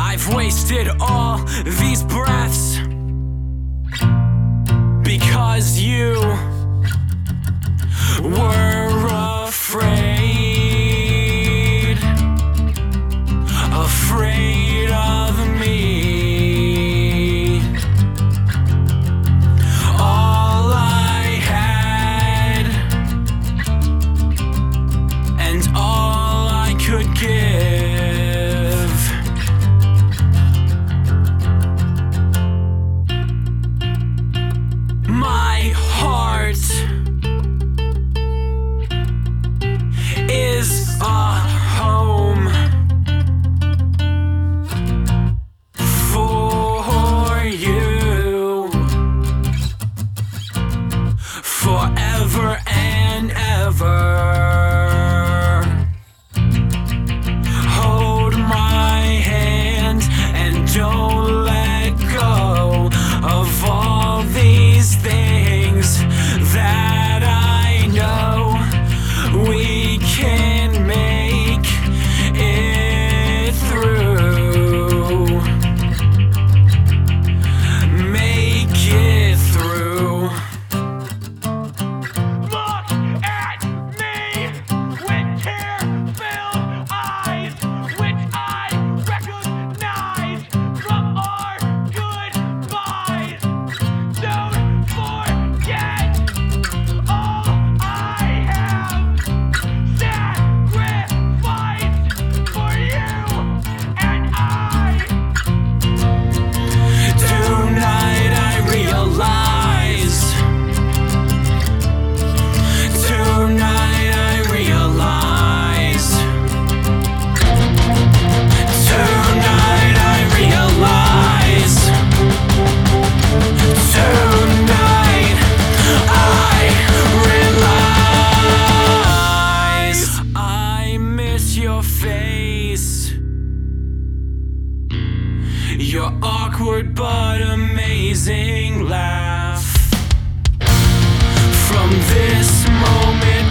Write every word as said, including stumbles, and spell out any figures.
I've wasted all these breaths because you were afraid, afraid of me. All I had and all I could give. My heart is a home for you forever and ever. Hold my hand and don't let go of all these things that I know we can make it through. Make it through. Look at me with tear-filled eyes, which I recognize from our goodbyes. Don't forget all I have sacrificed for you and I. Tonight I realize. Tonight I realize. Tonight I realize. Tonight I realize. I miss your face, your awkward but amazing laugh. From this moment